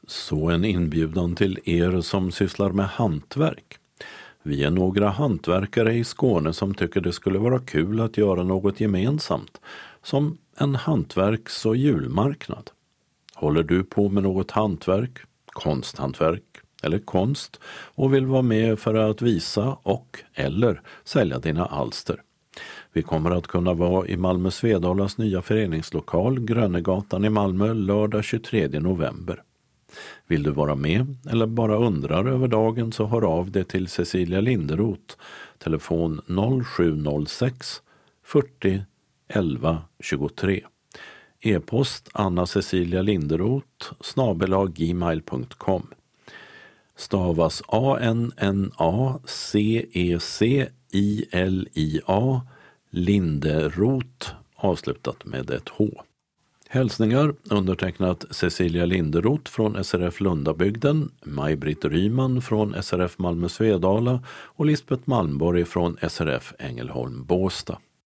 Så en inbjudan till er som sysslar med hantverk. Vi är några hantverkare i Skåne som tycker det skulle vara kul att göra något gemensamt, som en hantverks- och julmarknad. Håller du på med något hantverk, konsthantverk eller konst och vill vara med för att visa och eller sälja dina alster? Vi kommer att kunna vara i Malmö Svedalas nya föreningslokal Grönegatan i Malmö lördag 23 november. Vill du vara med eller bara undrar över dagen så hör av dig till Cecilia Linderoth, telefon 0706 40 11 23. E-post annacecilialinderoth@gmail.com. Stavas ANNACECILIA Linderoth avslutat med ett H. Hälsningar undertecknat Cecilia Linderoth från SRF Lundabygden, Maj-Britt Ryman från SRF Malmö Svedala och Lisbeth Malmborg från SRF Ängelholm Båstad.